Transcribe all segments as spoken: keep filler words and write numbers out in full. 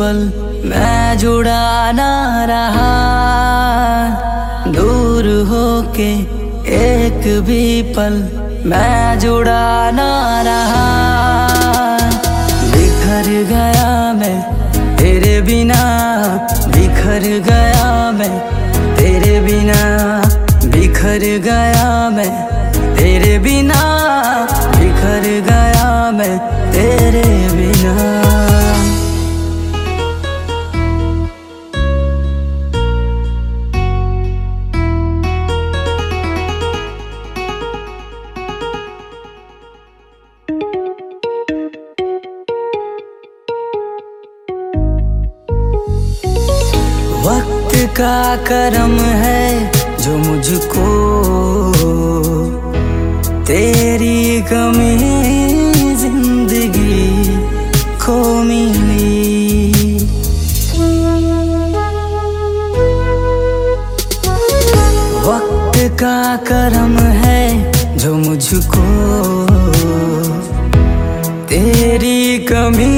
पल मैं जुड़ा ना रहा, दूर होके एक भी पल मैं जुड़ा ना रहा। बिखर गया मैं तेरे बिना, बिखर गया मैं तेरे बिना, बिखर गया मैं तेरे बिना, बिखर गया मैं तेरे बिना। वक्त का करम है जो मुझको तेरी कमी जिंदगी को मिली। वक्त का करम है जो मुझको तेरी कमी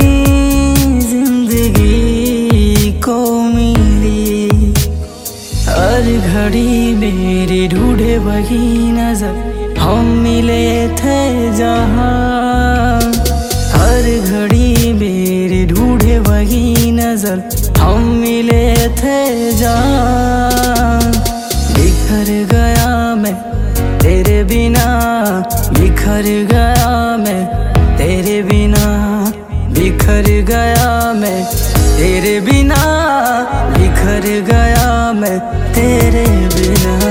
जिंदगी को मिली। हर घड़ी मेरी ढूंढे वही नजर हम मिले थे जहाँ, हर घड़ी मेरी ढूंढे वही नजर हम मिले थे जहाँ। बिखर गया मैं तेरे बिना, बिखर गया मैं तेरे बिना, बिखर गया मैं तेरे बिना, बिखर गया मैं तेरे बिना।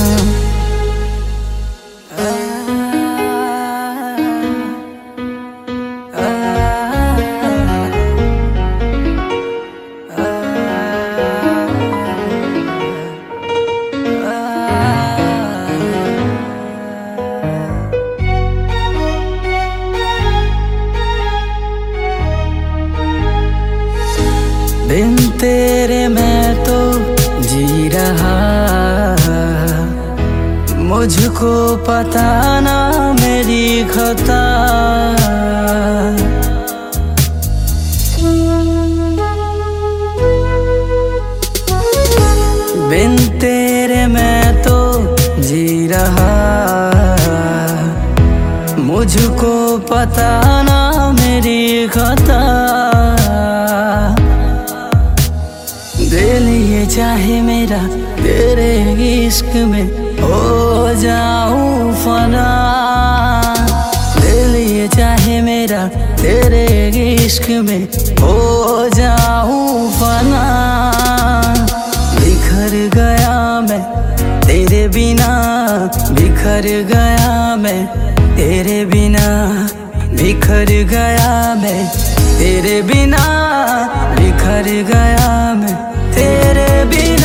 बिन तेरे मैं तो जी रहा, मुझको पता ना मेरी खता। बिन तेरे मैं तो जी रहा, मुझको पता ना मेरी खता। दिल ये चाहे मेरा तेरे इश्क में हो जाऊं फना, दिल ये चाहे मेरा तेरे इश्क में हो जाऊं फना। बिखर गया मैं तेरे बिना, बिखर गया मैं तेरे बिना, बिखर गया मैं तेरे बिना, बिखर गया मैं तेरे बिना।